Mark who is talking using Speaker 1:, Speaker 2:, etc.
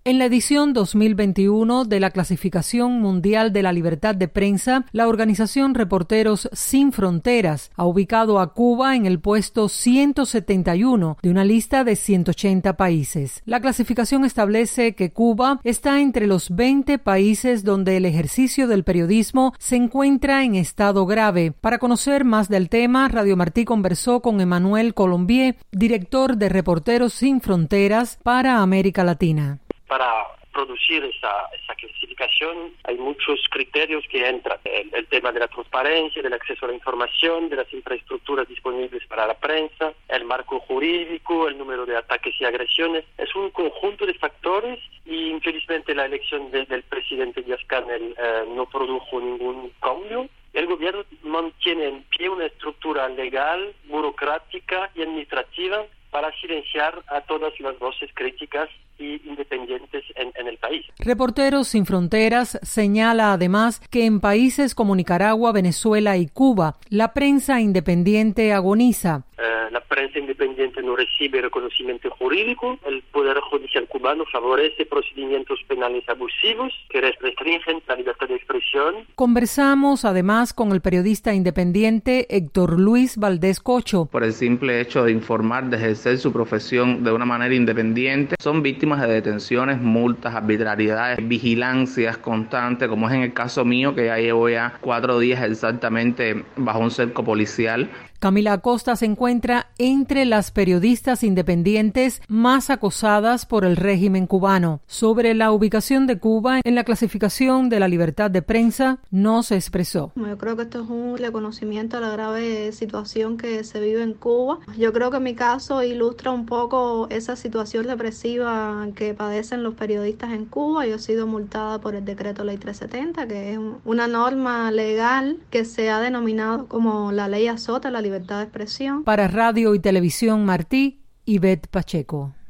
Speaker 1: En la edición 2021 de la Clasificación Mundial de la Libertad de Prensa, la organización Reporteros Sin Fronteras ha ubicado a Cuba en el puesto 171 de una lista de 180 países. La clasificación establece que Cuba está entre los 20 países donde el ejercicio del periodismo se encuentra en estado grave. Para conocer más del tema, Radio Martí conversó con Emmanuel Colombier, director de Reporteros Sin Fronteras para América Latina.
Speaker 2: Para producir esa clasificación hay muchos criterios que entran. El tema de la transparencia, del acceso a la información, de las infraestructuras disponibles para la prensa, el marco jurídico, el número de ataques y agresiones. Es un conjunto de factores y infelizmente la elección del presidente Díaz-Canel no produjo ningún cambio. El gobierno mantiene en pie una estructura legal, burocrática y administrativa para silenciar a todas las voces críticas y independientes en el país.
Speaker 1: Reporteros Sin Fronteras señala además que en países como Nicaragua, Venezuela y Cuba, la prensa independiente agoniza.
Speaker 2: La prensa independiente no recibe reconocimiento jurídico. El Poder Judicial cubano favorece procedimientos penales abusivos que restringen la libertad de expresión.
Speaker 1: Conversamos además con el periodista independiente Héctor Luis Valdés Cocho.
Speaker 3: Por el simple hecho de informar, de ejercer su profesión de una manera independiente, son víctimas de detenciones, multas, arbitrariedades, vigilancias constantes, como es en el caso mío, que ya llevo 4 días exactamente bajo un cerco policial.
Speaker 1: Camila Acosta se encuentra entre las periodistas independientes más acosadas por el régimen cubano. Sobre la ubicación de Cuba en la clasificación de la libertad de prensa, no se expresó.
Speaker 4: Yo creo que esto es un reconocimiento a la grave situación que se vive en Cuba. Yo creo que mi caso ilustra un poco esa situación represiva que padecen los periodistas en Cuba. Yo he sido multada por el decreto Ley 370, que es una norma legal que se ha denominado como la ley azota la libertad de expresión.
Speaker 1: Para Radio y Televisión Martí, Ivette Pacheco.